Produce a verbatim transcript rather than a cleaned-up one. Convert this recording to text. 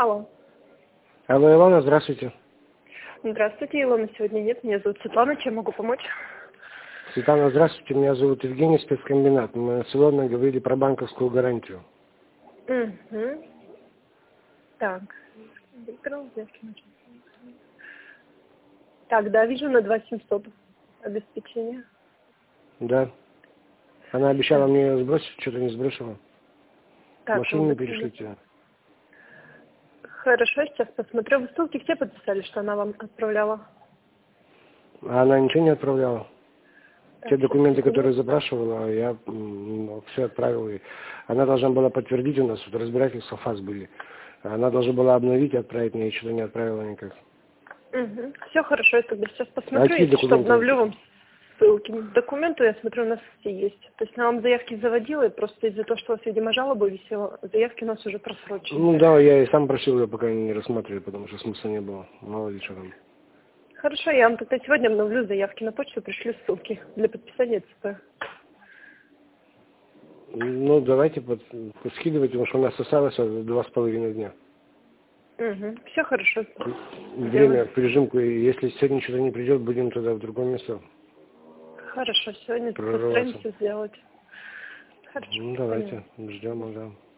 Алло. Алло, Илона, здравствуйте. Здравствуйте, Илона сегодня нет. Меня зовут Светлана. Чем могу помочь? Светлана, здравствуйте. Меня зовут Евгений, спецкомбинат. Мы с Илоной говорили про банковскую гарантию. Угу. Так. Так, да, вижу на два семьсот обеспечение. Да. Она обещала мне ее сбросить, что-то не сбросила. Так, Машину не ну, перешлите. Хорошо, сейчас посмотрю. Вы ссылки где подписали, что она вам отправляла? А она ничего не отправляла. Так, Те документы, сейчас, которые запрашивала, я м, все отправил. И она должна была подтвердить у нас, вот разбирательства ФАС были. Она должна была обновить и отправить, мне что-то не отправила никак. Угу. Все хорошо, я тогда сейчас А посмотрю, какие если что, документы? обновлю вам ссылки. Документы, я смотрю, у нас все есть. То есть я вам заявки заводила, и просто из-за того, что у вас, видимо, жалоба висела, заявки у нас уже просрочены. Ну да, я и сам просил ее пока не рассматривать, потому что смысла не было. Мало ли что там. Хорошо, я вам тогда сегодня обновлю заявки на почту, пришлю ссылки для подписания ЦП. Ну, давайте под, подскидывайте, потому что у нас осталось два с половиной дня. Угу. Все хорошо. Время, Сделаем. прижимку, и если сегодня что-то не придет, будем тогда в другом месте Хорошо, сегодня прорываться. постараемся сделать. Хорошо, Ну, понятно. давайте, ждем, ага.